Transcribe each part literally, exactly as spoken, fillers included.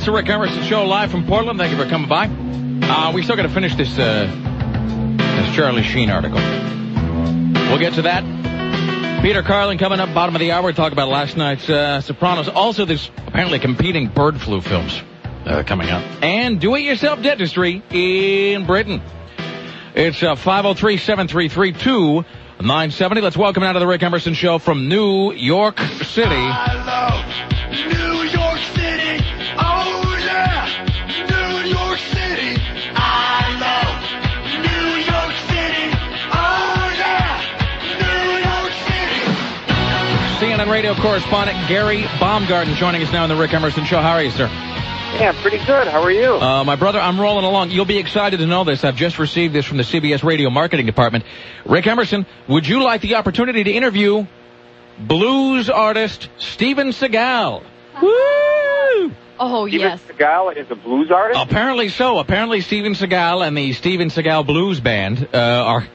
It's the Rick Emerson Show live from Portland. Thank you for coming by. Uh, we still got to finish this, uh, this Charlie Sheen article. We'll get to that. Peter Carlin coming up, bottom of the hour. Talk about last night's uh, Sopranos. Also, there's apparently competing bird flu films uh, coming up. And do-it-yourself dentistry in Britain. It's uh, five oh three, seven three three, two nine seven oh. Let's welcome out to the Rick Emerson Show from New York City. I love New York City. Oh, yeah. New York City. I love New York City. Oh, yeah. New York City. C N N radio correspondent Gary Baumgarten joining us now on the Rick Emerson Show. How are you, sir? Yeah, pretty good. How are you? Uh, my brother, I'm rolling along. You'll be excited to know this. I've just received this from the C B S Radio Marketing Department. Rick Emerson, would you like the opportunity to interview blues artist Steven Seagal? Woo! Oh, Steven yes. Seagal is a blues artist? Apparently so. Apparently Steven Seagal and the Steven Seagal Blues Band uh, are...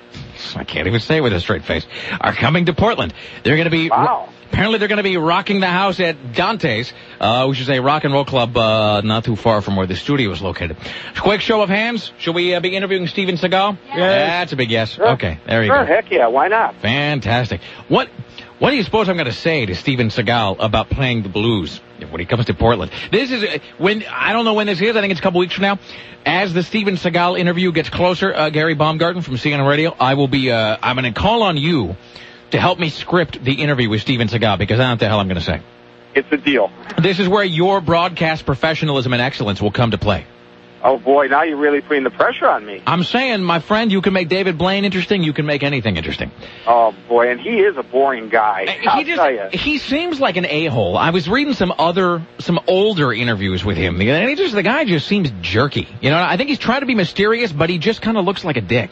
I can't even say it with a straight face, are coming to Portland. They're going to be... Wow. Apparently they're going to be rocking the house at Dante's, uh, which is a rock and roll club uh, not too far from where the studio is located. Quick show of hands. Should we uh, be interviewing Steven Seagal? Yes. That's a big yes. Sure. Okay, there you Sure, go. heck yeah, why not? Fantastic. What What do you suppose I'm going to say to Steven Seagal about playing the blues when he comes to Portland? This is, uh, when I don't know when this is. I think it's a couple weeks from now. As the Steven Seagal interview gets closer, uh, Gary Baumgarten from C N N Radio, I will be, uh, I'm going to call on you to help me script the interview with Steven Seagal, because I don't know what the hell I'm going to say. It's a deal. This is where your broadcast professionalism and excellence will come to play. Oh, boy, now you're really putting the pressure on me. I'm saying, my friend, you can make David Blaine interesting. You can make anything interesting. Oh, boy, and he is a boring guy. I'll He just, tell you. he seems like an a-hole. I was reading some other, some older interviews with him, and he just, the guy just seems jerky. You know, I think he's trying to be mysterious, but he just kind of looks like a dick.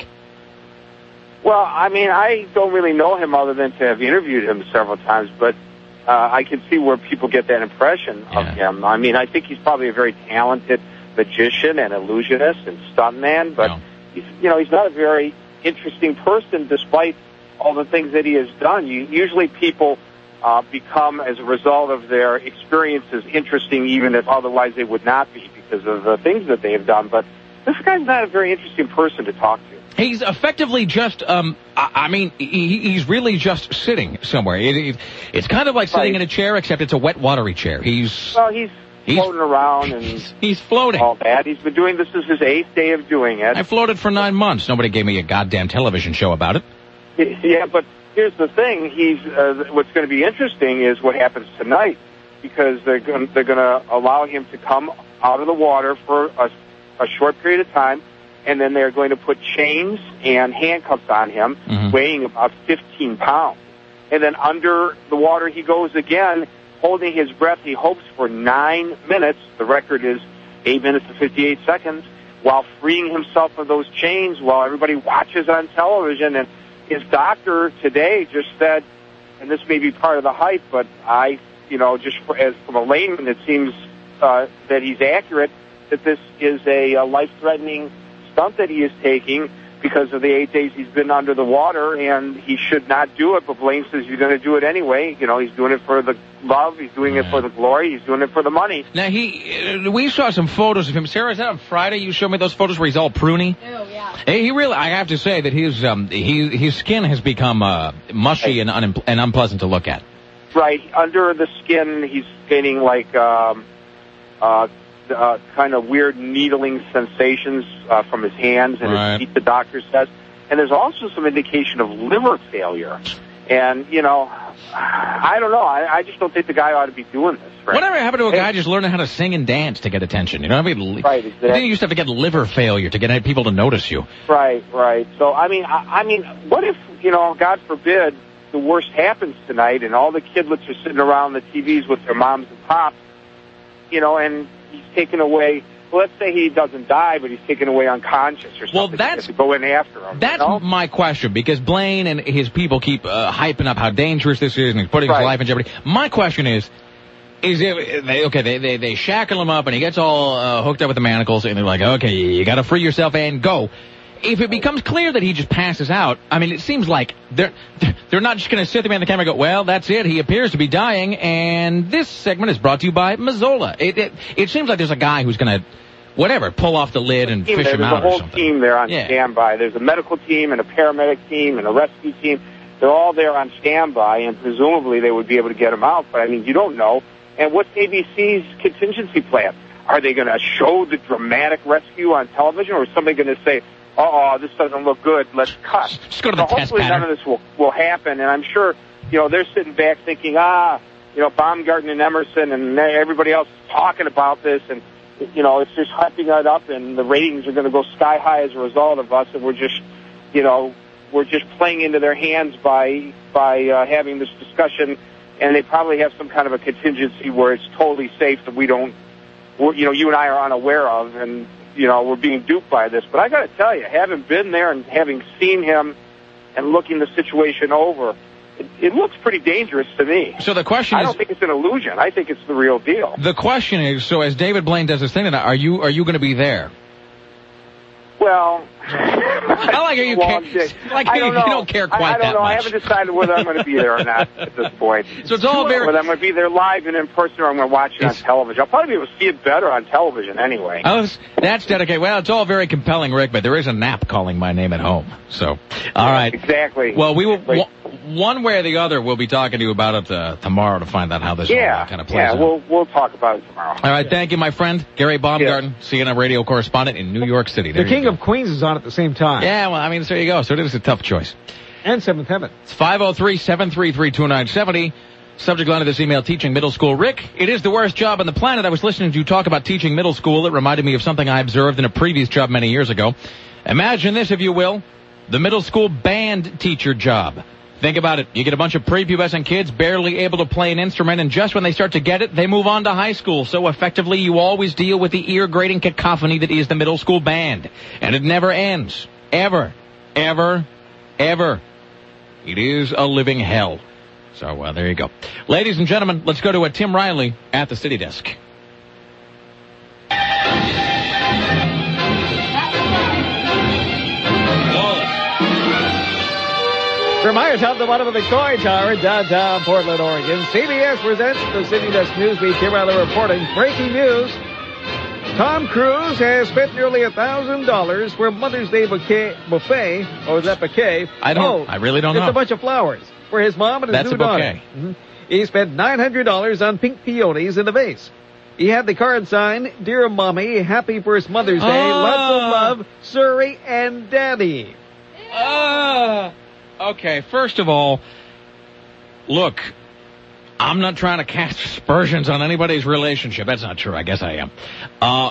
Well, I mean, I don't really know him other than to have interviewed him several times, but uh, I can see where people get that impression Yeah. of him. I mean, I think he's probably a very talented magician and illusionist and stuntman, but No. he's, you know, he's not a very interesting person despite all the things that he has done. You, usually people uh, become, as a result of their experiences, interesting even if otherwise they would not be because of the things that they have done. But this guy's not a very interesting person to talk to. He's effectively just, um, I, I mean, he, he's really just sitting somewhere. It, it, it's kind of like sitting Right. in a chair, except it's a wet, watery chair. He's, Well, he's, He's- floating around and he's, he's floating. all that. He's been doing this is his eighth day of doing it. I floated for nine months. Nobody gave me a goddamn television show about it. Yeah, but here's the thing. He's uh, what's going to be interesting is what happens tonight, because they're going they're going to allow him to come out of the water for a, a short period of time, and then they're going to put chains and handcuffs on him, Mhm. weighing about fifteen pounds, and then under the water he goes again, holding his breath. He hopes for nine minutes. The record is eight minutes and fifty-eight seconds, while freeing himself of those chains, while everybody watches on television. And his doctor today just said, and this may be part of the hype, but I, you know, just for, as from a layman, it seems uh, that he's accurate, that this is a, a life-threatening stunt that he is taking because of the eight days he's been under the water, and he should not do it, but Blaine says he's going to do it anyway. You know, he's doing it for the love, he's doing it for the glory, he's doing it for the money. Now, he, uh, we saw some photos of him. Sarah, is that on Friday you showed me those photos where he's all pruny? Oh, yeah. Hey, he really, I have to say that his, um, he, his skin has become, uh, mushy and, un- and unpleasant to look at. Right, under the skin, he's getting like um, uh, uh, kind of weird needling sensations uh, from his hands and Right. his feet, the doctor says. And there's also some indication of liver failure. And, you know, I don't know. I, I just don't think the guy ought to be doing this. Right? Whatever happened to a Hey. guy just learning how to sing and dance to get attention? You know what I mean? Right, You exactly. didn't used to have to get liver failure to get people to notice you. Right, right. So, I mean, I, I mean, what if, you know, God forbid, the worst happens tonight and all the kidlets are sitting around the T Vs with their moms and pops, you know, and he's taken away, well, let's say he doesn't die, but he's taken away unconscious or something. Well, You that's- have to go in after him. That's you know? my question, because Blaine and his people keep uh, hyping up how dangerous this is and he's putting his Right. life in jeopardy. My question is, is it, they, okay, they, they, they shackle him up and he gets all uh, hooked up with the manacles and they're like, okay, you got to free yourself and go. if it becomes clear that he just passes out, I mean, it seems like they're they're not just going to sit there behind the camera and go, well, that's it. He appears to be dying. And this segment is brought to you by Mazzola. It it, it seems like there's a guy who's going to, whatever, pull off the lid and fish there. him There's out a or whole something. team there on Yeah. standby. There's a medical team and a paramedic team and a rescue team. They're all there on standby, and presumably they would be able to get him out. But, I mean, you don't know. And what's A B C's contingency plan? Are they going to show the dramatic rescue on television, or is somebody going to say, uh-oh, this doesn't look good, let's cut? Just go to the so test hopefully pattern. none of this will, will happen, and I'm sure, you know, they're sitting back thinking, ah, you know, Baumgarten and Emerson and everybody else is talking about this, and, you know, it's just hyping it up, and the ratings are going to go sky high as a result of us, and we're just, you know, we're just playing into their hands by by uh, having this discussion, and they probably have some kind of a contingency where it's totally safe that we don't, we're, you know, you and I are unaware of, and, you know, we're being duped by this. But I got to tell you, having been there and having seen him and looking the situation over, it, it looks pretty dangerous to me. So the question I is, don't think it's an illusion. I think it's the real deal. the question is, so as David Blaine does his thing tonight, are you are you going to be there? Well, I like how you long can't- day. like I you- don't you know. don't care quite I, I don't that know. I much. haven't decided whether I'm going to be there or not at this point. So it's all very- Whether I'm going to be there live and in person, or I'm going to watch it on It's- television. I'll probably be able to see it better on television anyway. Oh, that's- that's dedicated. Well, it's all very compelling, Rick, but there is a nap calling my name at home. So, all right. Exactly. Well, we will, Exactly. one- one way or the other, we'll be talking to you about it uh, tomorrow to find out how this Yeah, all kind of plays yeah. out. We'll we'll talk about it tomorrow. All right, thank you, my friend, Gary Baumgarten, C N N radio correspondent in New York City. There The you King go. of Queens is on at the same time. Yeah, well, I mean, there you go. So it is a tough choice. And Seventh Heaven. It's five oh three, seven three three, two nine seven oh. Subject line of this email, teaching middle school. Rick, it is the worst job on the planet. I was listening to you talk about teaching middle school. It reminded me of something I observed in a previous job many years ago. Imagine this, if you will, the middle school band teacher job. Think about it. You get a bunch of prepubescent kids barely able to play an instrument, and just when they start to get it, they move on to high school. So effectively, you always deal with the ear-grating cacophony that is the middle school band. And it never ends. Ever. Ever. Ever. It is a living hell. So, uh, there you go. Ladies and gentlemen, let's go to a Tim Riley at the City Desk. From higher top to the bottom of the Victoria Tower in downtown Portland, Oregon, C B S presents the City Desk Newsbeat. Tim Riley reporting breaking news. Tom Cruise has spent nearly a thousand dollars for Mother's Day bouquet, buffet. Or is that bouquet? I don't- Oh, I really don't it's know. a bunch of flowers for his mom and his That's new a daughter. bouquet. Mhm. He spent nine hundred dollars on pink peonies in the vase. He had the card signed, "Dear Mommy, happy first Mother's Day. Oh. Lots of love, Surrey and Daddy." Uh, okay, first of all, look, I'm not trying to cast aspersions on anybody's relationship. That's not true. I guess I am. Uh,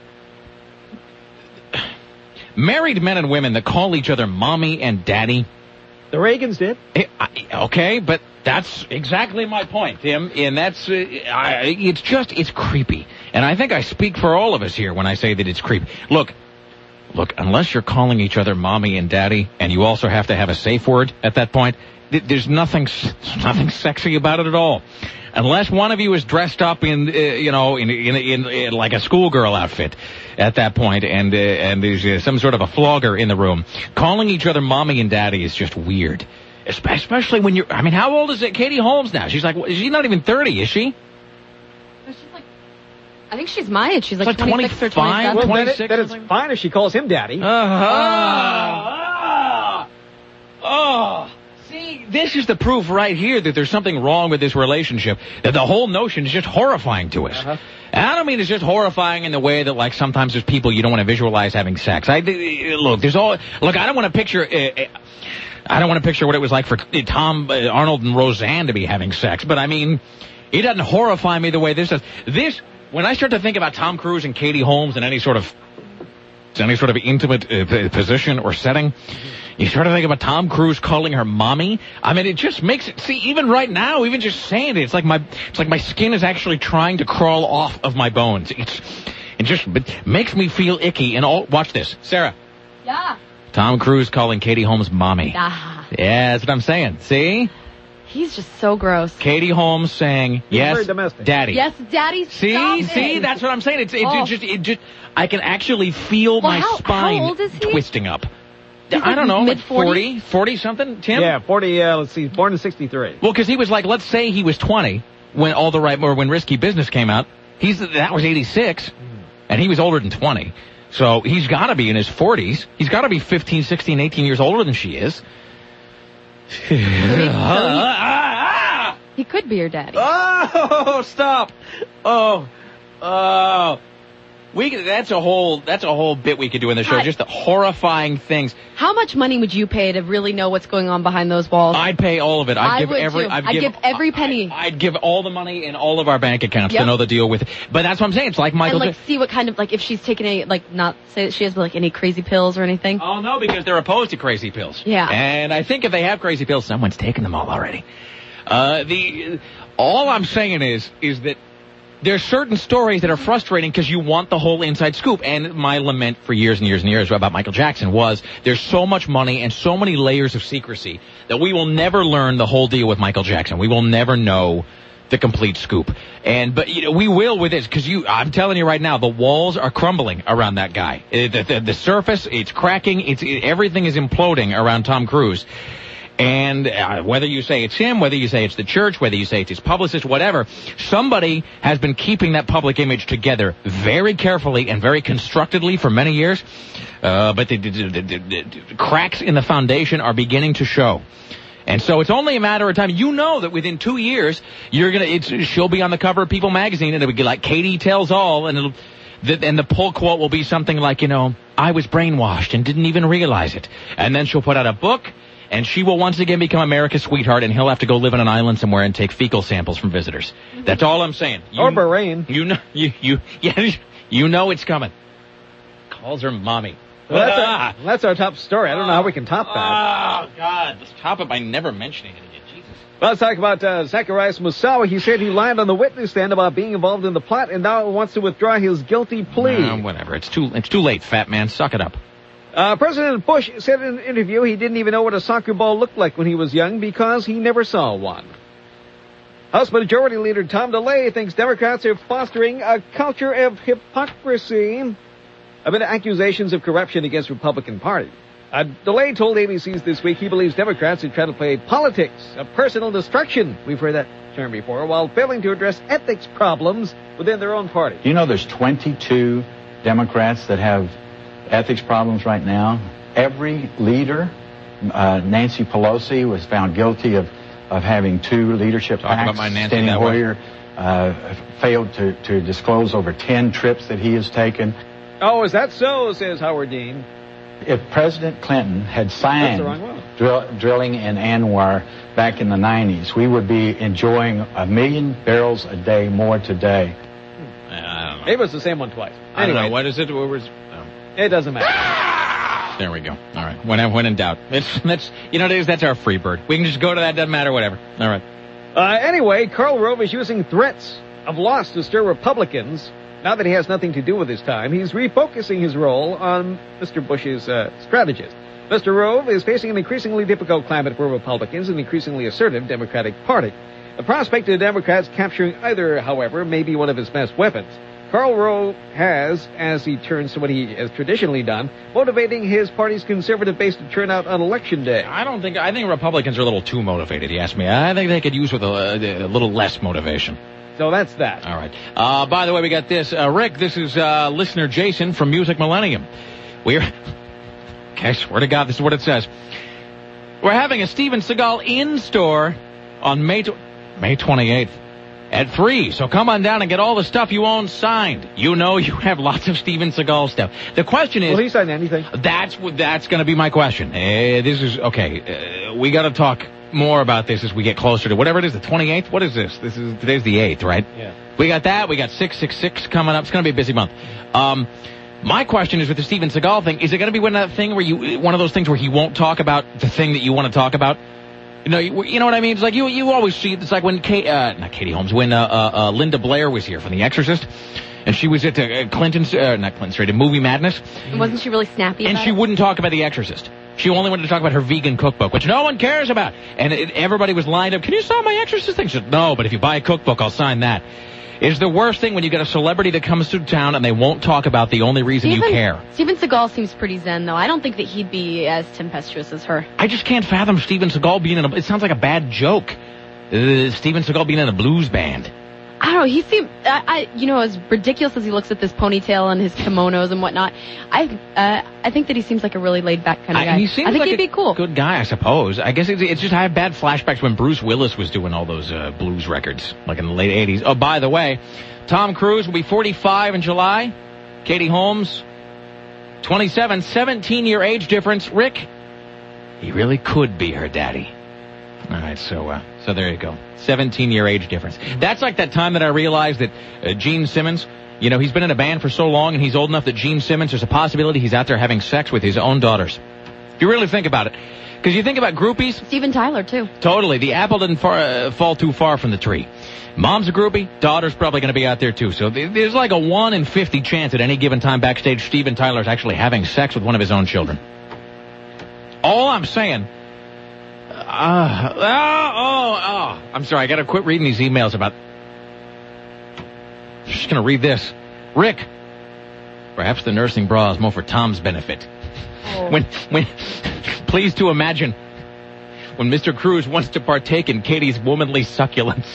married men and women that call each other mommy and daddy. The Reagans did. eh, I- Okay, but that's exactly my point, Tim. And that's, uh, I, it's just, it's creepy. And I think I speak for all of us here when I say that it's creepy. Look, Look, unless you're calling each other mommy and daddy, and you also have to have a safe word at that point, th- there's nothing, nothing sexy about it at all. Unless one of you is dressed up in, uh, you know, in, in, in, in like a schoolgirl outfit at that point, and uh, and there's uh, some sort of a flogger in the room, calling each other mommy and daddy is just weird. Especially when you're, I mean, how old is it? Katie Holmes now? She's like, she's not even thirty, is she? She's like, I think she's my age. She's like, Like twenty-six or twenty-five? twenty-seven. Well, then, it, twenty-six then or it's something? fine if she calls him daddy. Uh-huh. Oh. See, this is the proof right here that there's something wrong with this relationship, that the whole notion is just horrifying to us. Uh-huh. And I don't mean it's just horrifying in the way that, like, sometimes there's people you don't want to visualize having sex. I, look, there's all, look, I don't want to picture, uh, uh, I don't want to picture what it was like for Tom, uh, Arnold and Roseanne to be having sex, but I mean, it doesn't horrify me the way this does. This, when I start to think about Tom Cruise and Katie Holmes in any sort of any sort of intimate uh, p- position or setting, you start to think about Tom Cruise calling her mommy. I mean, it just makes it, see, even right now, even just saying it, it's like my, it's like my skin is actually trying to crawl off of my bones. It's, it just it makes me feel icky. And all, watch this. Sarah. Yeah. Tom Cruise calling Katie Holmes mommy. Ah. Yeah, that's what I'm saying. See? He's just so gross. Katie Holmes saying, He's yes, very domestic. Daddy. Yes, Daddy. See, stop see, it. that's what I'm saying. It's, it, Oh. just, it just, I can actually feel Well, my how- spine how old is he? twisting up. He's I like don't know, like mid-forties? forty, forty something, Tim? Yeah, forty, uh, let's see, born in sixty-three. Well, because he was like, let's say he was twenty when All the Right, or when Risky Business came out. He's that was eighty-six, and he was older than twenty. So he's got to be in his forties. He's got to be fifteen, sixteen, eighteen years older than she is. He could be your daddy. Oh, stop! Oh, oh. We could, that's a whole that's a whole bit we could do in the show. Hi. Just the horrifying things. How much money would you pay to really know what's going on behind those walls? I'd pay all of it. I'd I give would, every. too. I'd, I'd give every penny. I, I'd give all the money in all of our bank accounts Yep. to know the deal with it. But that's what I'm saying. It's like Michael. and like Ja- see what kind of like if she's taking any like not say that she has like any crazy pills or anything. Oh no, because they're opposed to crazy pills. Yeah. And I think if they have crazy pills, someone's taken them all already. Uh, the all I'm saying is is that there's certain stories that are frustrating because you want the whole inside scoop. And my lament for years and years and years about Michael Jackson was there's so much money and so many layers of secrecy that we will never learn the whole deal with Michael Jackson. We will never know the complete scoop. And but you know, we will with this because you. I'm telling you right now, the walls are crumbling around that guy. Uh, The, the, the surface, it's cracking. It's it, everything is imploding around Tom Cruise. And uh, whether you say it's him, whether you say it's the church, whether you say it's his publicist, whatever, somebody has been keeping that public image together very carefully and very constructedly for many years. Uh, but the, the, the, the, the cracks in the foundation are beginning to show. And so it's only a matter of time. You know that within two years, you're gonna. It's she'll be on the cover of People magazine, and it'll be like Katie tells all, and it'll. The, and the pull quote will be something like, you know, I was brainwashed and didn't even realize it. And then she'll put out a book. And she will once again become America's sweetheart, and he'll have to go live on an island somewhere and take fecal samples from visitors. That's all I'm saying. You, Or Bahrain. You know, you you yeah, you know it's coming. Calls her mommy. Well, that's, Ah. our, that's our top story. I don't know how we can top that. Oh God! Let's top it by never mentioning it again. Jesus. Well, let's talk about uh, Zacharias Moussaoui. He said he lied on the witness stand about being involved in the plot, and now wants to withdraw his guilty plea. Uh, whatever. It's too it's too late, fat man. Suck it up. Uh, President Bush said in an interview he didn't even know what a soccer ball looked like when he was young because he never saw one. House Majority Leader Tom DeLay thinks Democrats are fostering a culture of hypocrisy amid accusations of corruption against Republican Party. Uh, DeLay told A B C's This Week he believes Democrats are trying to play politics of personal destruction, we've heard that term before, while failing to address ethics problems within their own party. You know there's twenty-two Democrats that have ethics problems right now. Every leader, uh, Nancy Pelosi was found guilty of, of having two leadership Talk about acts. my Nancy Steny that way. Hoyer uh, failed to, to disclose over ten trips that he has taken. Oh, is that so, says Howard Dean. If President Clinton had signed That's the wrong one. drill, drilling in Anwar back in the nineties, we would be enjoying a million barrels a day more today. I don't know. Maybe it's the same one twice. I don't Anyway, know. What is it? What was? Oh. it doesn't matter. There we go. All right. When when in doubt, it's, that's you know it is. That's our free bird. We can just go to that. Doesn't matter. Whatever. All right. Uh, anyway, Karl Rove is using threats of loss to stir Republicans. Now that he has nothing to do with his time, he's refocusing his role on Mister Bush's uh, strategist. Mister Rove is facing an increasingly difficult climate for Republicans and an increasingly assertive Democratic Party. The prospect of the Democrats capturing either, however, may be one of his best weapons. Karl Rove has, as he turns to what he has traditionally done, motivating his party's conservative base to turn out on Election Day. I don't think I think Republicans are a little too motivated. You ask me. I think they could use with a, a little less motivation. So that's that. All right. Uh, by the way, we got this. Uh, Rick, this is uh, listener Jason from Music Millennium. We're... Okay, I swear to God, this is what it says. We're having a Steven Seagal in-store on May, tw- May twenty-eighth at three. So come on down and get all the stuff you own signed. You know you have lots of Steven Seagal stuff. The question is... Will he sign anything? That's what. That's going to be my question. Uh, this is... Okay, uh, we got to talk more about this as we get closer to whatever it is, the twenty-eighth? What is this? This is today's the eighth, right? Yeah. We got that. We got six six six coming up. It's going to be a busy month. Um, my question is with the Steven Seagal thing, is it going to be one of that thing where you, one of those things where he won't talk about the thing that you want to talk about? You know, you, you know what I mean? It's like you, you always see, it's like when Kate, uh, not Katie Holmes, when, uh, uh, uh, Linda Blair was here from The Exorcist. And she was at uh, Clinton's, uh, not Clinton Street, Movie Madness. Wasn't she really snappy And about she it? wouldn't talk about The Exorcist. She only wanted to talk about her vegan cookbook, which no one cares about. And it, everybody was lined up. Can you sign my Exorcist thing? She said, no, but if you buy a cookbook, I'll sign that. It's the worst thing when you get a celebrity that comes to town and they won't talk about the only reason Steven, you care. Steven Seagal seems pretty zen, though. I don't think that he'd be as tempestuous as her. I just can't fathom Steven Seagal being in a... It sounds like a bad joke. Uh, Steven Seagal being in a blues band. I don't know. He seemed, I, I, you know, as ridiculous as he looks at this ponytail and his kimonos and whatnot, I, uh, I think that he seems like a really laid back kind of guy. I, he seems I think like he'd a be cool. Good guy, I suppose. I guess it's, it's just I have bad flashbacks when Bruce Willis was doing all those uh, blues records, like in the late eighties. Oh, by the way, Tom Cruise will be forty-five in July. Katie Holmes, twenty-seven, seventeen-year age difference. Rick, he really could be her daddy. All right, so uh, so there you go. seventeen-year age difference. That's like that time that I realized that uh, Gene Simmons, you know, he's been in a band for so long, and he's old enough that Gene Simmons, there's a possibility he's out there having sex with his own daughters. If you really think about it. Because you think about groupies. Steven Tyler, too. Totally. The apple didn't far, uh, fall too far from the tree. Mom's a groupie. Daughter's probably going to be out there, too. So th- there's like a one in fifty chance at any given time backstage Steven Tyler's actually having sex with one of his own children. All I'm saying... Uh, oh, oh, oh. I'm sorry. I got to quit reading these emails about... I'm just going to read this. Rick, perhaps the nursing bra is more for Tom's benefit. Oh. When, when, please to imagine when Mister Cruz wants to partake in Katie's womanly succulence.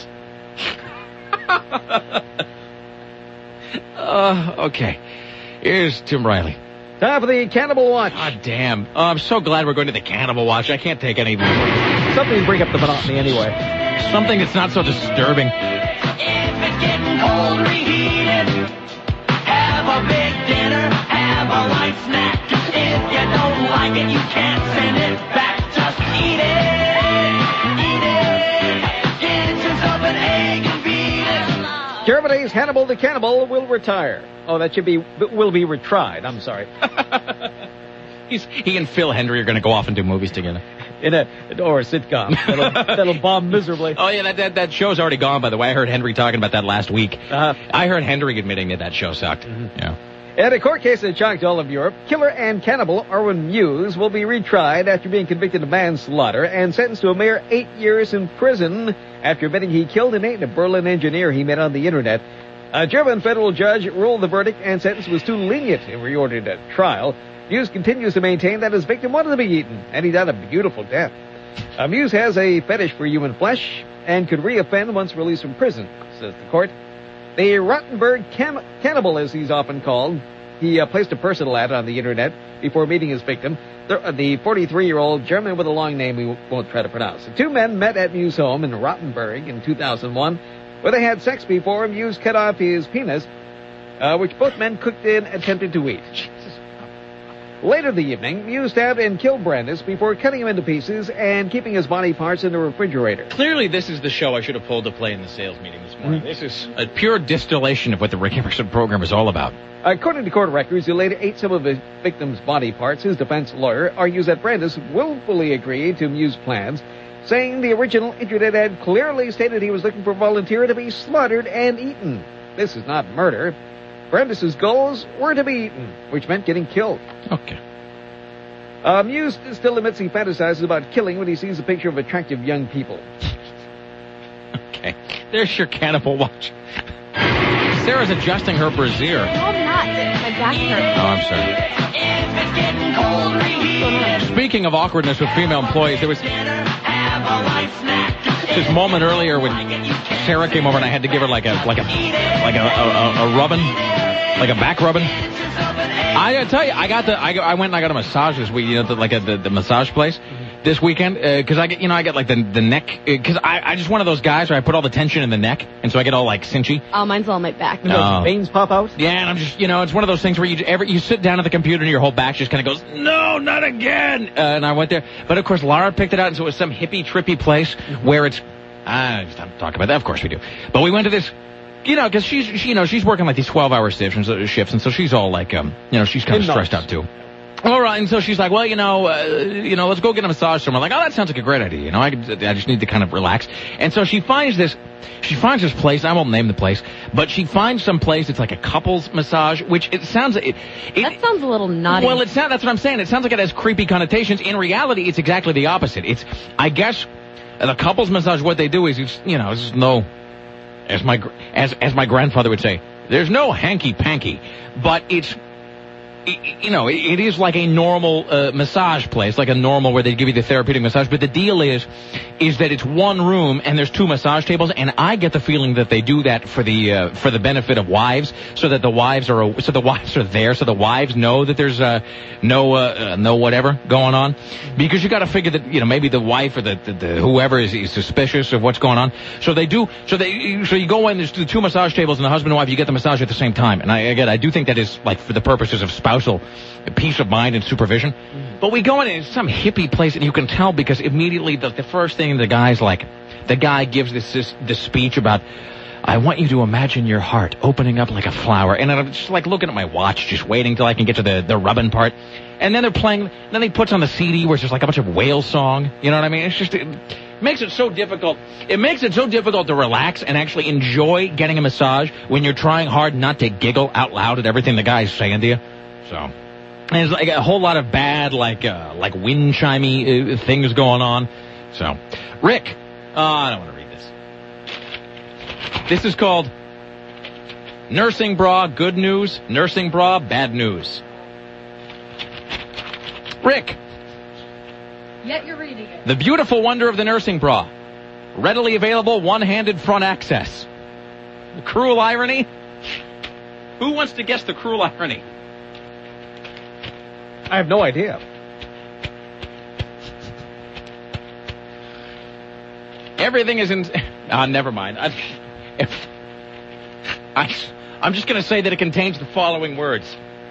uh, okay. Here's Tim Riley. Time for the Cannibal Watch. God damn. Oh, I'm so glad we're going to the Cannibal Watch. I can't take any more. Something to bring up the monotony anyway. Something that's not so disturbing. If it's getting cold, reheat it. Have a big dinner, have a light snack. If you don't like it, you can't send it back. Just eat it, eat it. Get yourself an egg and beat it. Germany's Hannibal the Cannibal will retire. Oh, that should be, will be retried. I'm sorry. He's, he and Phil Hendry are going to go off and do movies together. In a, or a sitcom. That'll, that'll bomb miserably. Oh, yeah, that, that that show's already gone, by the way. I heard Henry talking about that last week. Uh-huh. I heard Hendry admitting that that show sucked. Mm-hmm. Yeah. In a court case that shocked all of Europe, killer and cannibal Erwin Muse will be retried after being convicted of manslaughter and sentenced to a mere eight years in prison after admitting he killed and ate a Berlin engineer he met on the internet. A German federal judge ruled the verdict and sentence was too lenient and reordered a trial. Muse continues to maintain that his victim wanted to be eaten, and he died a beautiful death. Uh, Muse has a fetish for human flesh and could reoffend once released from prison, says the court. The Rottenberg cam- cannibal, as he's often called, he uh, placed a personal ad on the internet before meeting his victim, the, uh, the forty-three-year-old German with a long name we won't try to pronounce. The two men met at Muse's home in Rottenberg in two thousand one, where they had sex before Muse cut off his penis, uh, which both men cooked and attempted to eat. Later the evening, Muse stabbed and killed Brandis before cutting him into pieces and keeping his body parts in the refrigerator. Clearly, this is the show I should have pulled to play in the sales meeting this morning. Mm-hmm. This is a pure distillation of what the Rick Emerson program is all about. According to court records, he later ate some of his victim's body parts. His defense lawyer argues that Brandis willfully agreed to Muse's plans, saying the original internet ad clearly stated he was looking for a volunteer to be slaughtered and eaten. This is not murder. Brandis' goals were to be eaten, which meant getting killed. Okay. Uh, Muse still admits he fantasizes about killing when he sees a picture of attractive young people. Okay. There's your Cannibal Watch. Sarah's adjusting her brassiere. No, I'm not. My back hurts. Oh, I'm sorry. Speaking of awkwardness with female employees, there was this moment earlier when Sarah came over and I had to give her like a like a like a, a, a rubbing, like a back rubbing. I gotta tell you, I got the I, I went and I got a massage this week, you know, the, like a, the, the massage place this weekend because uh, I get you know I get like the the neck because uh, I I just one of those guys where I put all the tension in the neck and so I get all like cinchy. Oh, mine's all on my back. And those veins pop out. Yeah, and I'm just you know it's one of those things where you ever you sit down at the computer and your whole back just kind of goes no, not again. Uh, and I went there, but of course Laura picked it out and so it was some hippie trippy place mm-hmm. where it's I just don't talk about that. Of course we do, but we went to this. You know, because she's, she, you know, she's working like these twelve-hour shifts, shifts, and so she's all like, um, you know, she's kind of stressed out too. All right, and so she's like, well, you know, uh, you know, let's go get a massage somewhere. Like, oh, that sounds like a great idea. You know, I, could, I just need to kind of relax. And so she finds this, she finds this place. I won't name the place, but she finds some place. It's like a couples massage, which it sounds. It, it, That sounds a little naughty. Well, it's not. That's what I'm saying. It sounds like it has creepy connotations. In reality, it's exactly the opposite. It's, I guess, the couples massage. What they do is, it's, you know, it's no, as my as as my grandfather would say, there's no hanky panky, but it's. You know, it is like a normal uh, massage place, like a normal where they give you the therapeutic massage. But the deal is, is that it's one room and there's two massage tables. And I get the feeling that they do that for the uh, for the benefit of wives, so that the wives are so the wives are there, so the wives know that there's uh, no uh, no whatever going on. Because you got to figure that, you know, maybe the wife or the, the, the whoever is, is suspicious of what's going on. So they do. So they so you go in. There's the two massage tables and the husband and wife. You get the massage at the same time. And I again, I do think that is like for the purposes of spousal peace of mind and supervision. Mm. But we go in and it's some hippie place, and you can tell because immediately the, the first thing the guy's like, the guy gives this, this this speech about, I want you to imagine your heart opening up like a flower. And I'm just like looking at my watch, just waiting till I can get to the, the rubbing part. And then they're playing, then he puts on the C D where it's just like a bunch of whale song. You know what I mean? It's just, it makes it so difficult. It makes it so difficult to relax and actually enjoy getting a massage when you're trying hard not to giggle out loud at everything the guy's saying to you. So, and there's like a whole lot of bad, like, uh, like wind chimey uh, things going on. So, Rick, uh, I don't want to read this. This is called Nursing Bra Good News, Nursing Bra Bad News. Rick. Yet you're reading it. The beautiful wonder of the nursing bra. Readily available one-handed front access. The cruel irony? Who wants to guess the cruel irony? I have no idea. Everything is in... Ah, uh, never mind. I, if, I, I'm just going to say that it contains the following words.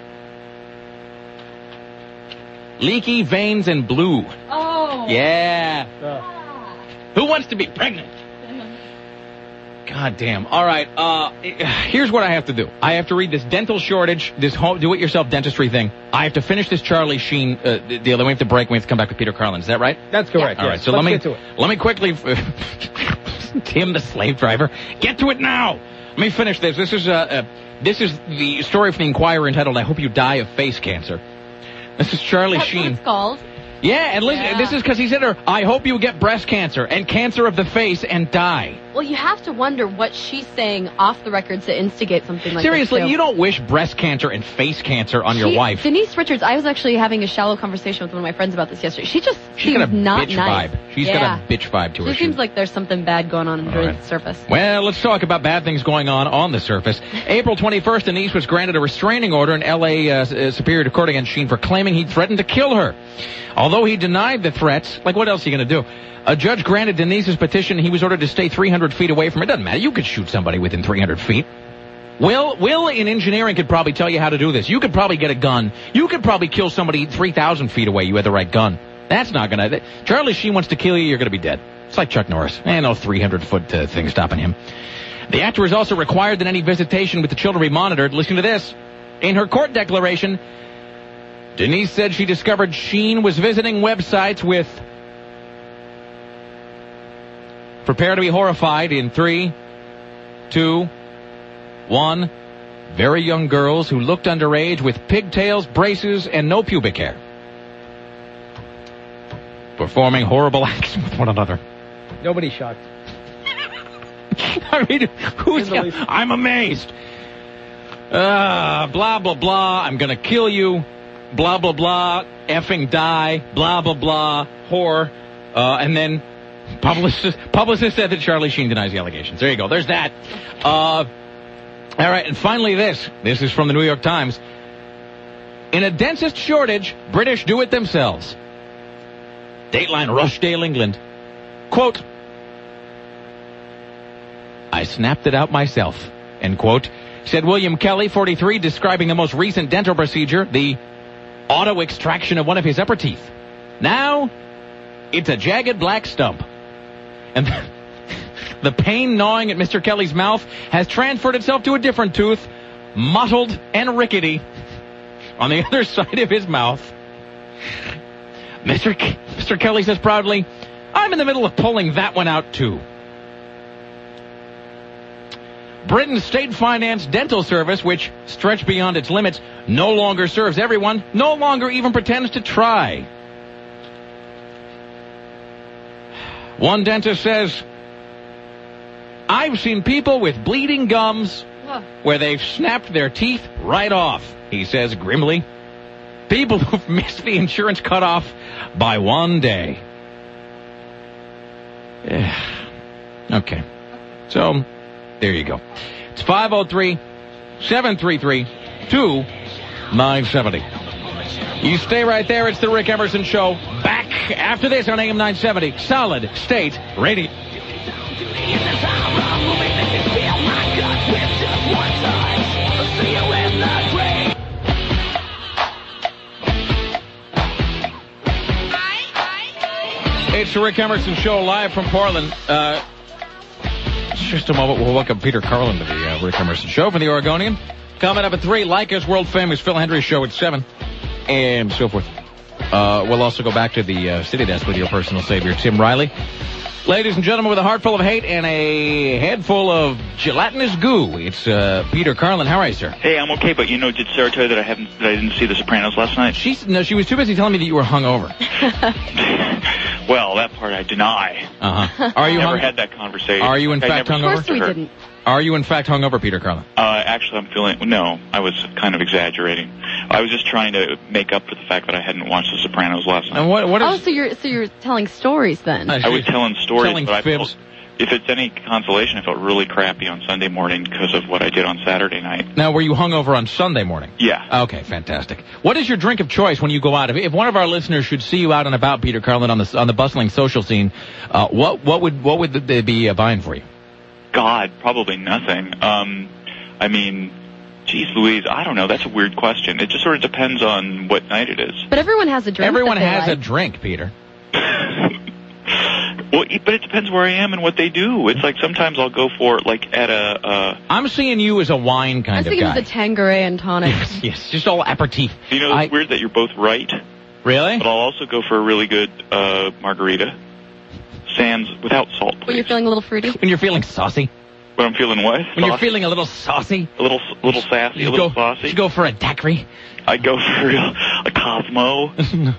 Leaky veins and blue. Oh. Yeah. Ah. Who wants to be pregnant? God damn. All right. Uh, here's what I have to do. I have to read this dental shortage, this home, do-it-yourself dentistry thing. I have to finish this Charlie Sheen uh, deal. Then we have to break. We have to come back with Peter Carlin. Is that right? That's correct. Yeah. All yes. right. So Let's let me get to it. let me quickly. Tim, the slave driver, get to it now. Let me finish this. This is uh, uh this is the story from the Inquirer entitled "I Hope You Die of Face Cancer." This is Charlie That's Sheen. what it's called. Yeah, and listen, Yeah. this is because he said to her, I hope you get breast cancer and cancer of the face and die. Well, you have to wonder what she's saying off the record to instigate something like Seriously, this. Seriously, you don't wish breast cancer and face cancer on your she, wife. Denise Richards, I was actually having a shallow conversation with one of my friends about this yesterday. She just She's seems got a not bitch nice. vibe. She's yeah. got a bitch vibe to her. She seems like there's something bad going on under right. the surface. Well, let's talk about bad things going on on the surface. April twenty-first, Denise was granted a restraining order in L A Uh, Superior Court against Sheen for claiming he threatened to kill her. Although he denied the threats, like what else are you going to do? A judge granted Denise's petition. He was ordered to stay three hundred feet away from her. It doesn't matter. You could shoot somebody within three hundred feet. Will, Will in engineering could probably tell you how to do this. You could probably get a gun. You could probably kill somebody three thousand feet away. You had the right gun. That's not going to... Charlie Sheen wants to kill you, you're going to be dead. It's like Chuck Norris. Ain't no three hundred foot uh, thing stopping him. The actor is also required that any visitation with the children be monitored. Listen to this. In her court declaration, Denise said she discovered Sheen was visiting websites with... Prepare to be horrified in three, two, one. Very young girls who looked underage with pigtails, braces, and no pubic hair. Performing horrible acts with one another. Nobody's shocked. I mean, who's... I'm amazed. Uh, blah, blah, blah. I'm going to kill you. Blah, blah, blah. Effing die. Blah, blah, blah. Whore. Uh, and then... Publicist, publicist said that Charlie Sheen denies the allegations. There you go. There's that. Uh, all right. And finally this. This is from the New York Times. In a dentist shortage, British do it themselves. Dateline, Rochdale, England. Quote, I snapped it out myself, end quote, said William Kelly, forty-three, describing the most recent dental procedure, the auto extraction of one of his upper teeth. Now, it's a jagged black stump. And the pain gnawing at Mister Kelly's mouth has transferred itself to a different tooth, mottled and rickety. on the other side of his mouth. Mister K- Mister Kelly says proudly, I'm in the middle of pulling that one out, too. Britain's state-financed dental service, which stretched beyond its limits, no longer serves everyone, no longer even pretends to try. One dentist says, I've seen people with bleeding gums where they've snapped their teeth right off, he says grimly. People who've missed the insurance cutoff by one day. Okay. So, there you go. It's five oh three, seven three three, two nine seven oh. You stay right there. It's the Rick Emerson Show. Back after this on A M nine seventy. Solid State Radio. It's the Rick Emerson Show live from Portland. Uh, just a moment. We'll welcome Peter Carlin to the uh, Rick Emerson Show from the Oregonian. Coming up at three, Leica's world-famous Phil Hendry Show at seven, and so forth. Uh, we'll also go back to the uh, city desk with your personal savior, Tim Riley. Ladies and gentlemen, with a heart full of hate and a head full of gelatinous goo, it's uh, Peter Carlin. How are you, sir? Hey, I'm okay, but you know, did Sarah tell you that I haven't, that I didn't see The Sopranos last night? She no, she was too busy telling me that you were hungover. Well, that part I deny. Uh huh. Are you never hung- had that conversation? Are you in I fact never hungover? Of course we didn't. Are you in fact hungover, Peter Carlin? Uh, actually, I'm feeling no. I was kind of exaggerating. I was just trying to make up for the fact that I hadn't watched The Sopranos last night. And what? What is? Oh, so you're so you're telling stories then? I was telling stories, telling but I fibs. felt, if it's any consolation, I felt really crappy on Sunday morning because of what I did on Saturday night. Now, were you hungover on Sunday morning? Yeah. Okay, fantastic. What is your drink of choice when you go out? If, if one of our listeners should see you out and about, Peter Carlin, on the on the bustling social scene, uh, what what would what would they be uh, buying for you? God, probably nothing. Um, I mean, geez Louise, I don't know. That's a weird question. It just sort of depends on what night it is. But everyone has a drink. Everyone that they has like. a drink, Peter. Well, but it depends where I am and what they do. It's like sometimes I'll go for, like, at a... Uh, I'm seeing you as a wine kind I was of thinking guy. it was a Tanqueray and tonic. Yes, yes, just all aperitif. you know, it's I- weird that you're both right, Really? but I'll also go for a really good uh, margarita. Sans, without salt, please. When you're feeling a little fruity. When you're feeling saucy? When I'm feeling what? When you're Saucy? feeling a little saucy? A little, little sassy, a You little go, saucy. you go for a daiquiri? I go for a, a Cosmo. um,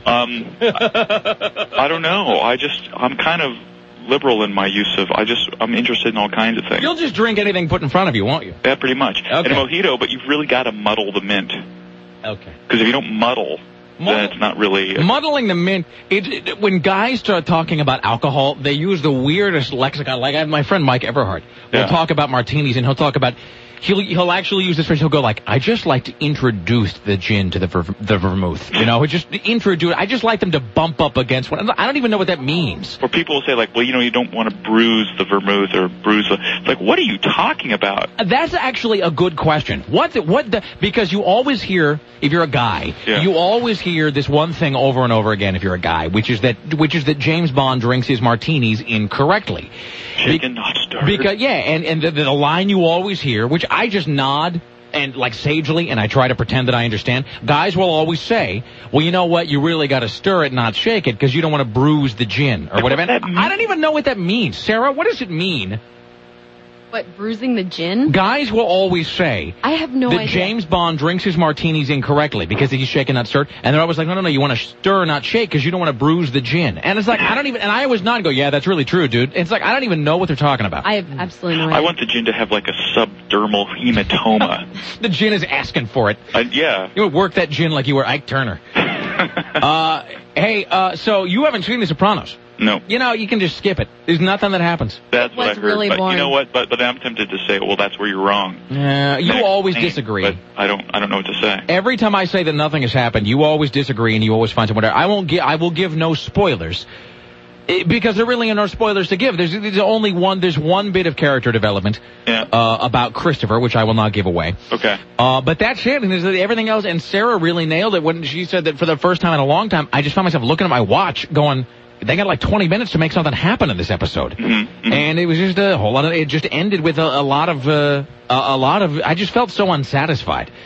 I, I don't know. I just, I'm kind of liberal in my use of, I just, I'm interested in all kinds of things. You'll just drink anything put in front of you, won't you? Yeah, pretty much. Okay. And a mojito, but you've really got to muddle the mint. Okay. Because if you don't muddle, Muddle- then it's not really... Uh, Muddling the mint, it, it, when guys start talking about alcohol, they use the weirdest lexicon. Like I have my friend Mike Everhart will Yeah. talk about martinis, and he'll talk about, he'll he'll actually use this phrase. He'll go like, I just like to introduce the gin to the ver- the vermouth. You know, just introduce. I just like them to bump up against one. I don't even know what that means. Or people will say, like, well, you know, you don't want to bruise the vermouth or bruise the... It's like, what are you talking about? That's actually a good question. What the, what the, because you always hear, if you're a guy, Yeah. you always hear this one thing over and over again if you're a guy, which is that which is that James Bond drinks his martinis incorrectly. Shaken, not stirred. Because yeah, and and the, the line you always hear, which I just nod and like sagely, and I try to pretend that I understand. Guys will always say, "Well, you know what? You really got to stir it, not shake it, because you don't want to bruise the gin or whatever." What does that mean? I don't even know what that means, Sarah. What does it mean? What, bruising the gin? Guys will always say I have no that idea. James Bond drinks his martinis incorrectly because he's shaken, not stirred. And they're always like, no, no, no, you want to stir, not shake, because you don't want to bruise the gin. And it's like, I don't even, and I always nod and go, yeah, that's really true, dude. It's like, I don't even know what they're talking about. I have absolutely no idea. I want the gin to have, like, a subdermal hematoma. The gin is asking for it. uh, yeah. You would work that gin like you were Ike Turner. uh, hey, uh, so you haven't seen The Sopranos. No. You know, you can just skip it. There's nothing that happens. That's It what I was heard. really but boring. you know what? But but I'm tempted to say, well, that's where you're wrong. Uh, you Next always name, disagree. But I don't I don't know what to say. Every time I say that nothing has happened, you always disagree and you always find somewhere. I won't give. I will give no spoilers eh, because there really are no spoilers to give. There's, there's only one. There's one bit of character development Yeah. uh, about Christopher, which I will not give away. Okay. Uh, but that's it. And there's everything else. And Sarah really nailed it when she said that for the first time in a long time, I just found myself looking at my watch, going, they got like twenty minutes to make something happen in this episode. Mm-hmm. And it was just a whole lot of, it just ended with a, a lot of, uh, a, a lot of, I just felt so unsatisfied.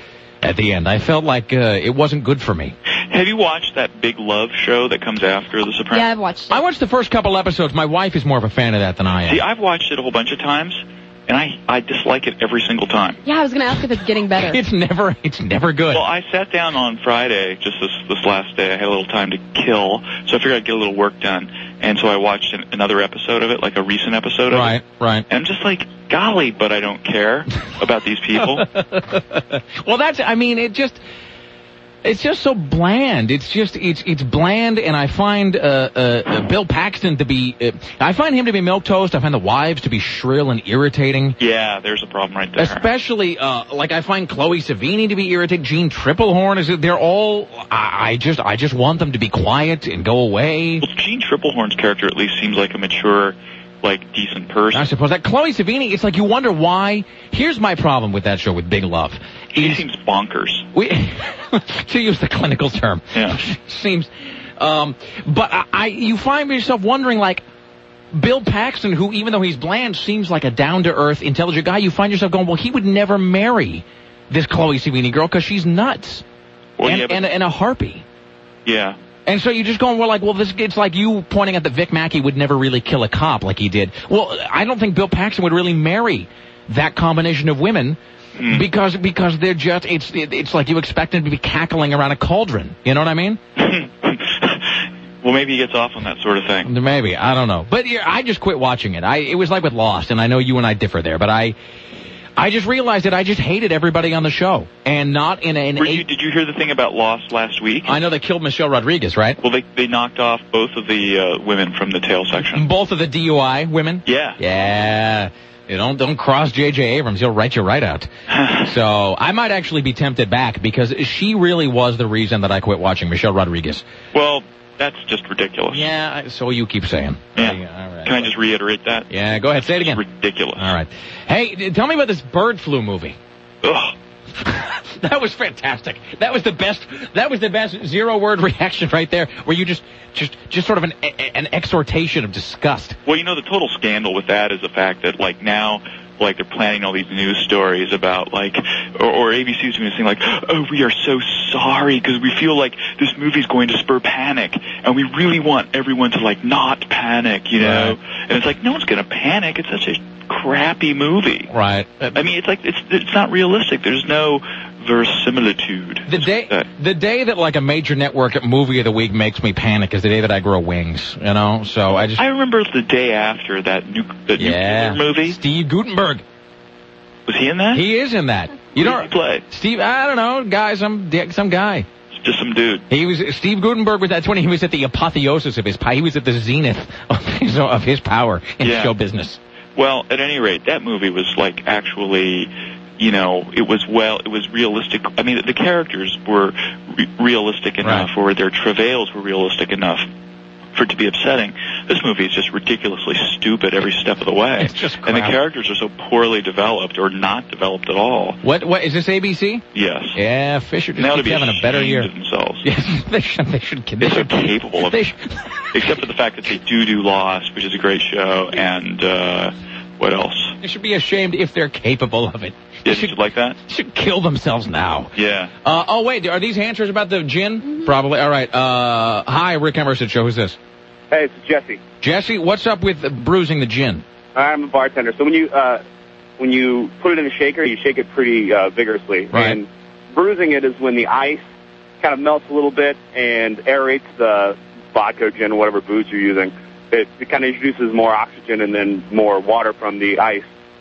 at the end. I felt like uh, it wasn't good for me. Have you watched that Big Love show that comes after The Sopranos? Yeah, I've watched it. I watched the first couple episodes. My wife is more of a fan of that than I am. See, I've watched it a whole bunch of times, and I, I dislike it every single time. Yeah, I was going to ask if it's getting better. It's never it's never good. Well, I sat down on Friday, just this this last day. I had a little time to kill, so I figured I'd get a little work done. And so I watched an, another episode of it, like a recent episode of right, it. Right, right. And I'm just like, golly, but I don't care about these people. Well, that's, I mean, it just... It's just so bland. It's just it's it's bland, and I find uh, uh, uh, Bill Paxton to be. Uh, I find him to be milquetoast. I find the wives to be shrill and irritating. Yeah, there's a problem right there. Especially, uh, like I find Chloe Savini to be irritating. Gene Triplehorn is. They're all. I, I just I just want them to be quiet and go away. Well, Gene Triplehorn's character at least seems like a mature, like decent person. I suppose that Chloe Savini. It's like you wonder why. Here's my problem with that show with Big Love. She seems bonkers. We, to use the clinical term. Yeah. Seems, um, but I, I, you find yourself wondering, like, Bill Paxton, who, even though he's bland, seems like a down-to-earth, intelligent guy, you find yourself going, well, he would never marry this Chloe Savini girl because she's nuts. Well, and, yeah, but, and, and a harpy. Yeah. And so you're just going, well, like, well, this, it's like you pointing out that Vic Mackey would never really kill a cop like he did. Well, I don't think Bill Paxton would really marry that combination of women. Mm. Because because they're just it's it, it's like you expect them to be cackling around a cauldron. You know what I mean? Well, maybe he gets off on that sort of thing. Maybe, I don't know. But yeah, I just quit watching it. I it was like with Lost, and I know you and I differ there, but I I just realized that I just hated everybody on the show, and not in an. Were you, did you hear the thing about Lost last week? I know they killed Michelle Rodriguez, right? Well, they they knocked off both of the uh, women from the tail section. Both of the D U I women. Yeah. Yeah. You don't don't cross J J Abrams. He'll write you right out. So I might actually be tempted back because she really was the reason that I quit watching Michelle Rodriguez. Well, that's just ridiculous. Yeah, so you keep saying. Yeah. yeah all right. Can I just reiterate that? Yeah, go ahead. Say it again. It's ridiculous. All right. Hey, tell me about this bird flu movie. Ugh. That was fantastic. That was the best. That was the best zero-word reaction right there, where you just, just, just sort of an an exhortation of disgust. Well, you know, the total scandal with that is the fact that, like, now, like, they're planning all these news stories about, like, or, or A B C's doing this thing like, oh, we are so sorry because we feel like this movie's going to spur panic, and we really want everyone to, like, not panic, you know? Right. And it's like, no one's going to panic. It's such a crappy movie. Right. I mean, it's like, it's it's not realistic. There's no verisimilitude. The day, the day that like a major network movie of the week makes me panic is the day that I grow wings. You know, so I just. I remember the day after that nu- the yeah. nuclear movie. Steve Guttenberg. Was he in that? He is in that. You Who know, did he play? Steve. I don't know, guy. Some some guy. Just some dude. He was Steve Guttenberg was that's when he was at the apotheosis of his power. He was at the zenith of his, of his power in yeah. show business. Well, at any rate, that movie was like actually, you know, it was well, it was realistic. I mean, the characters were re- realistic enough, right. or their travails were realistic enough for it to be upsetting. This movie is just ridiculously stupid every step of the way. It's just crap. And the characters are so poorly developed, or not developed at all. What? What is this? A B C? Yes. Yeah, Fisher just Now to keeps be having a better year. Of themselves. Yes, they should. They should. They They're so should capable of they it. Should, Except for the fact that they do do Lost, which is a great show, and uh, what else? They should be ashamed if they're capable of it. They Yeah, should, should like that? should kill themselves now. Yeah. Uh, oh wait, are these answers about the gin? Mm-hmm. Probably. All right. Uh, hi, Rick Emerson Show. Who's this? Hey, it's Jesse. Jesse, what's up with uh, bruising the gin? I'm a bartender. So when you uh, when you put it in a shaker, you shake it pretty uh, vigorously. Right. And bruising it is when the ice kind of melts a little bit and aerates the vodka, gin, or whatever booze you're using. It, it kind of introduces more oxygen and then more water from the ice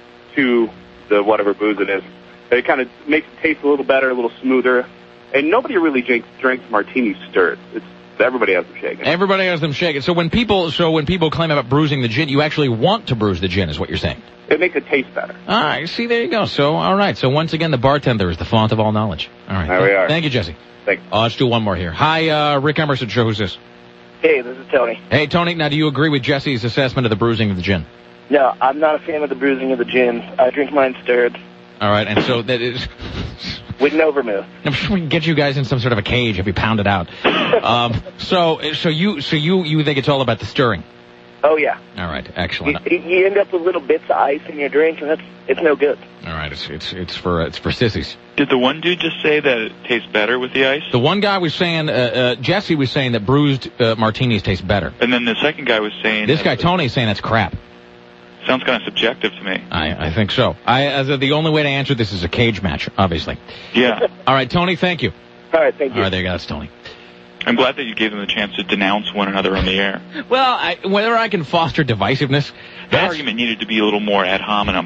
to the whatever booze it is. It kind of makes it taste a little better, a little smoother. And nobody really drinks, drinks martinis stirred. It's Everybody has them shaken. Everybody has them shaken. So when people, so when people claim about bruising the gin, you actually want to bruise the gin, is what you're saying? It makes it taste better. All right. See, there you go. So, all right. So once again, the bartender is the font of all knowledge. All right. There we are. Thank you, Jesse. Thanks. Uh, let's do one more here. Hi, uh, Rick Emerson Show. Who's this? Hey, this is Tony. Hey, Tony. Now, do you agree with Jesse's assessment of the bruising of the gin? No, I'm not a fan of the bruising of the gin. I drink mine stirred. All right. And so that is. With no vermouth. I'm sure we can get you guys in some sort of a cage if you pound it out. um, so, so you, so you, you think it's all about the stirring? Oh, yeah. All right, You, excellent. you end up with little bits of ice in your drink, and that's it's no good. All right, it's it's it's for it's for sissies. Did the one dude just say that it tastes better with the ice? The one guy was saying, uh, uh, Jesse was saying that bruised uh, martinis taste better. And then the second guy was saying... This that guy Tony is saying that's crap. Sounds kind of subjective to me. I, I think so. I as a, the only way to answer this is a cage match, obviously. Yeah. All right, Tony, thank you. All right, thank you. All right, there you go. That's Tony. I'm glad that you gave them the chance to denounce one another on the air. Well, I, whether I can foster divisiveness, That that's... argument needed to be a little more ad hominem.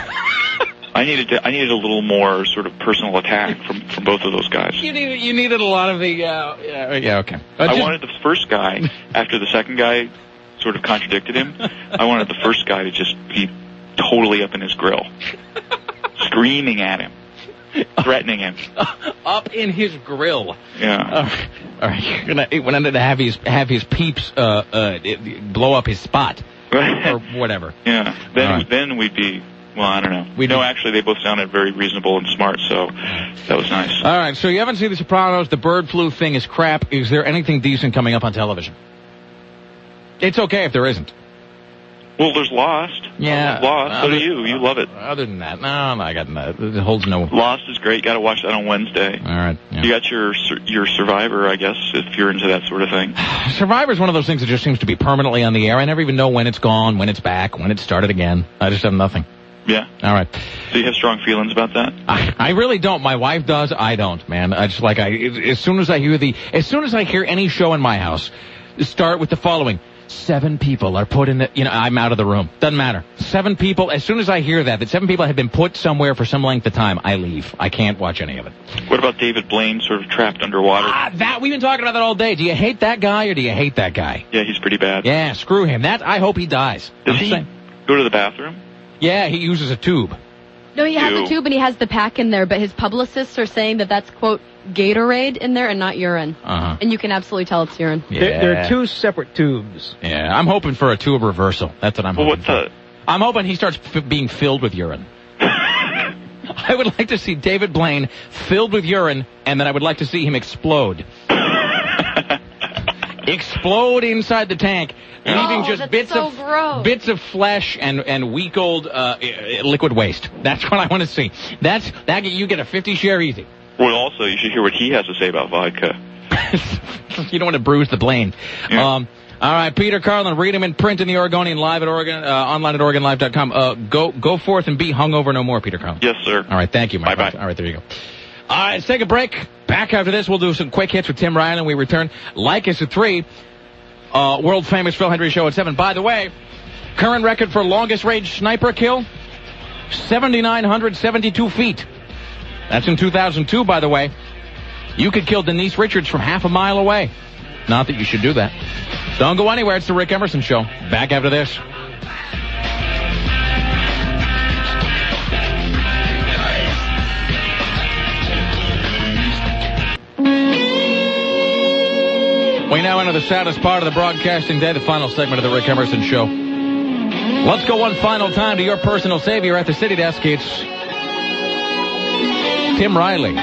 I needed to, I needed a little more sort of personal attack from, from both of those guys. You needed, you needed a lot of the... Uh, yeah, yeah, okay. Uh, I just- wanted the first guy, after the second guy sort of contradicted him, I wanted the first guy to just be totally up in his grill, screaming at him, threatening him. Up in his grill. Yeah. Uh, all right, you're gonna when to have his have his peeps uh, uh, it, blow up his spot or whatever. Yeah. Then All right. then we'd be well, I don't know. We'd no, be- actually, they both sounded very reasonable and smart, so that was nice. All right, so you haven't seen The Sopranos. The bird flu thing is crap. Is there anything decent coming up on television? It's okay if there isn't. Well, there's Lost. Yeah. Lost. So do Other- you. You love it. Other than that, no, no I got no. It holds no. Lost is great. Got to watch that on Wednesday. All right. Yeah. You got your sur- your Survivor, I guess, if you're into that sort of thing. Survivor's one of those things that just seems to be permanently on the air. I never even know when it's gone, when it's back, when it started again. I just have nothing. Yeah. All right. So you have strong feelings about that? I, I really don't. My wife does. I don't, man. I just like I. As soon as I hear the, as soon as I hear any show in my house, start with the following: seven people are put in the. You know, I'm out of the room. Doesn't matter. Seven people. As soon as I hear that, that seven people have been put somewhere for some length of time, I leave. I can't watch any of it. What about David Blaine, sort of trapped underwater? Ah, that we've been talking about that all day. Do you hate that guy or do you hate that guy? Yeah, he's pretty bad. Yeah, screw him. That I hope he dies. Does I'm he saying- go to the bathroom? Yeah, he uses a tube. No, he has Ew. a tube and he has the pack in there, but his publicists are saying that that's, quote, Gatorade in there and not urine. Uh-huh. And you can absolutely tell it's urine. Yeah. There, there are two separate tubes. Yeah, I'm hoping for a tube reversal. That's what I'm Well, hoping what's for. the... I'm hoping he starts f- being filled with urine. I would like to see David Blaine filled with urine, and then I would like to see him explode. Explode inside the tank, leaving Oh, just that's bits so of gross. bits of flesh and and weak old uh, uh, liquid waste. That's what I want to see. That's that you get a fifty share easy. Well, also, you should hear what he has to say about vodka. You don't want to bruise the Blaine. Yeah. Um, all right, Peter Carlin, read him in print in the Oregonian, live at Oregon, uh, online at Oregon Live dot com. Uh, go go forth and be hungover no more, Peter Carlin. Yes, sir. All right, thank you, my Bye-bye. friend. All right, there you go. All right, let's take a break. Back after this, we'll do some quick hits with Tim Ryan, and we return. Like us at three. Uh, world famous Phil Hendry show at seven. By the way, current record for longest range sniper kill, seven thousand nine hundred seventy-two feet. That's in two thousand two, by the way. You could kill Denise Richards from half a mile away. Not that you should do that. Don't go anywhere. It's the Rick Emerson Show. Back after this. We now enter the saddest part of the broadcasting day, the final segment of the Rick Emerson Show. Let's go one final time to your personal savior at the City Desk. It's Tim Riley.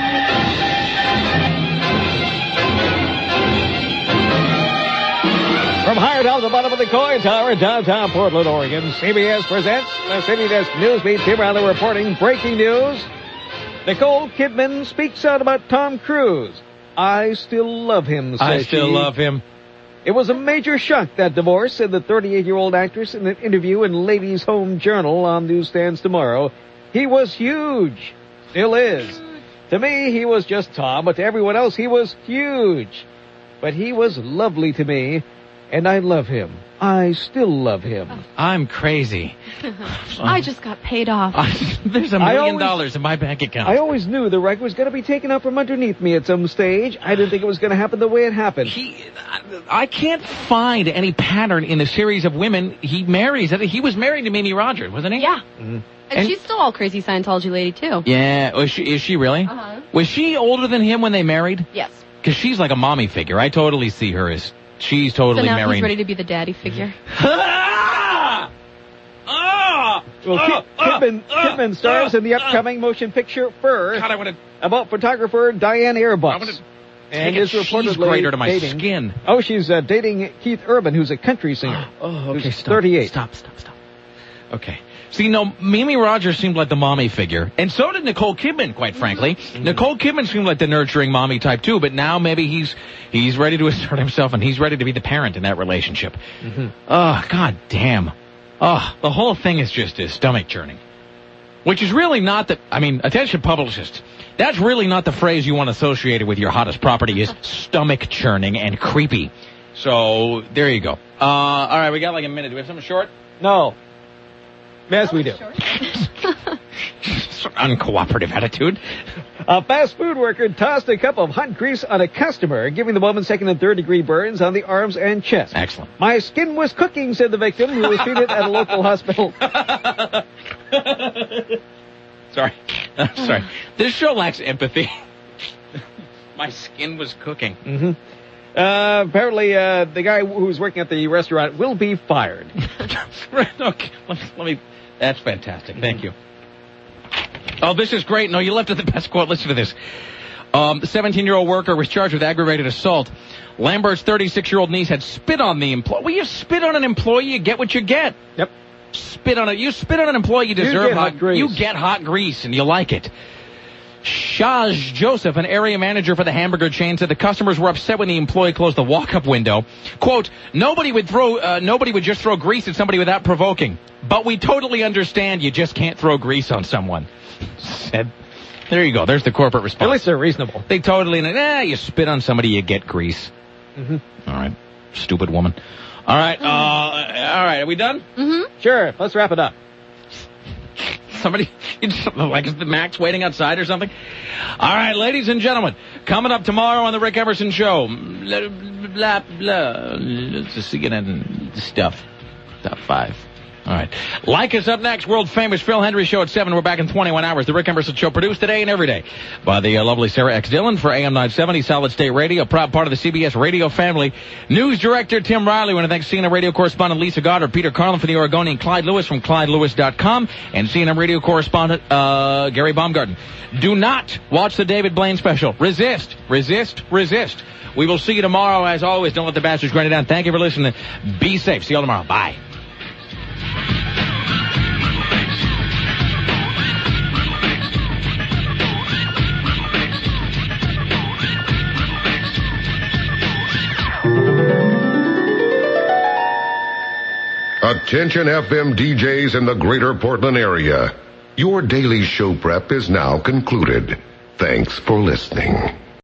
From higher down the bottom of the coin tower in downtown Portland, Oregon, C B S presents the City Desk Newsbeat. Tim Riley reporting breaking news. Nicole Kidman speaks out about Tom Cruise. I still love him, says I still she. love him. It was a major shock, that divorce, said the thirty-eight-year-old actress in an interview in Ladies' Home Journal on newsstands tomorrow. He was huge. Still is. To me, he was just Tom, but to everyone else, he was huge. But he was lovely to me, and I love him. I still love him. I'm crazy. I just got paid off. There's a I million always- dollars in my bank account. I always knew the rug was going to be taken out from underneath me at some stage. I didn't think it was going to happen the way it happened. He, I can't find any pattern in the series of women he marries. He was married to Mimi Rogers, wasn't he? Yeah. Mm. And, And- she's still all crazy Scientology lady, too. Yeah. Was she, is she really? Uh-huh. Was she older than him when they married? Yes. Because she's like a mommy figure. I totally see her as she's totally So now married. he's ready to be the daddy figure. Ah! Ah! Well, Ah! Kid- Kidman, Ah! Kidman stars Ah! in the upcoming motion picture Fur God, I want to. about photographer Diane I want Airbucks. to. And Take is a cheese reportedly grater to my dating, skin. Oh, she's uh, dating Keith Urban, who's a country singer. Oh, okay, who's stop. thirty-eight. Stop, stop, stop. Okay. See, no, Mimi Rogers seemed like the mommy figure, and so did Nicole Kidman, quite frankly. Mm-hmm. Nicole Kidman seemed like the nurturing mommy type, too, but now maybe he's he's ready to assert himself, and he's ready to be the parent in that relationship. Mm-hmm. Oh, god damn. Oh, the whole thing is just uh, stomach churning. Which is really not the, I mean, attention publicists, that's really not the phrase you want associated with your hottest property is stomach churning and creepy. So, there you go. Uh, all right, we got like a minute. Do we have something short? No. Yes, we do. Uncooperative attitude. A fast food worker tossed a cup of hot grease on a customer, giving the woman second and third degree burns on the arms and chest. Excellent. My skin was cooking, said the victim, who was treated at a local hospital. Sorry. Sorry. This show lacks empathy. My skin was cooking. Mm-hmm. Uh, apparently, uh, the guy who was working at the restaurant will be fired. Okay, let me, let me, that's fantastic. Thank you. Oh, this is great. No, you left it the best quote. Listen to this. Um, the seventeen-year-old worker was charged with aggravated assault. Lambert's thirty-six-year-old niece had spit on the employee. Well, you spit on an employee, you get what you get. Yep. Spit on it. You spit on an employee, you deserve you get hot, hot grease. You get hot grease, and you like it. Shaj Joseph, an area manager for the hamburger chain, said the customers were upset when the employee closed the walk-up window. Quote, nobody would throw, uh, nobody would just throw grease at somebody without provoking. But we totally understand you just can't throw grease on someone. Said, there you go. There's the corporate response. At least they're reasonable. They totally, eh, you spit on somebody, you get grease. Mm-hmm. All right. Stupid woman. All right. Uh, all right. Are we done? Mm-hmm. Sure. Let's wrap it up. Somebody, like is the Max waiting outside or something? All right, ladies and gentlemen, coming up tomorrow on the Rick Emerson Show, blah, blah, blah, let's just see it stuff, top five. All right. Like us up next, world-famous Phil Hendry Show at seven. We're back in twenty-one hours. The Rick Emerson Show produced today and every day by the uh, lovely Sarah X. Dillon for A M nine seventy, Solid State Radio, a proud part of the C B S radio family. News director Tim Riley. I want to thank C N N radio correspondent Lisa Goddard, Peter Carlin for the Oregonian, Clyde Lewis from Clyde Lewis dot com, and C N N radio correspondent uh, Gary Baumgarten. Do not watch the David Blaine special. Resist, resist, resist. We will see you tomorrow. As always, don't let the bastards grind it down. Thank you for listening. Be safe. See you all tomorrow. Bye. Attention F M D Js in the greater Portland area. Your daily show prep is now concluded. Thanks for listening.